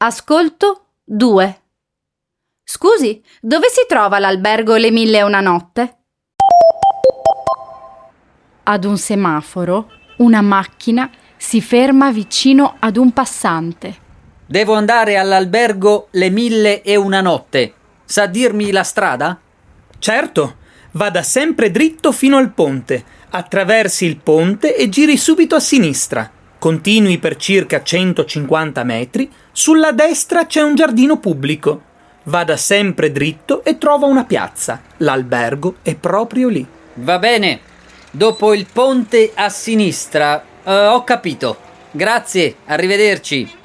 Ascolto 2. Scusi, dove si trova l'albergo Le Mille e una Notte? Ad un semaforo, una macchina si ferma vicino ad un passante. Devo andare all'albergo Le Mille e una Notte. Sa dirmi la strada? Certo, vada sempre dritto fino al ponte, attraversi il ponte e giri subito a sinistra. Continui per circa 150 metri, sulla destra c'è un giardino pubblico. Vada sempre dritto e trova una piazza. L'albergo è proprio lì. Va bene. Dopo il ponte a sinistra. Ho capito. Grazie, arrivederci.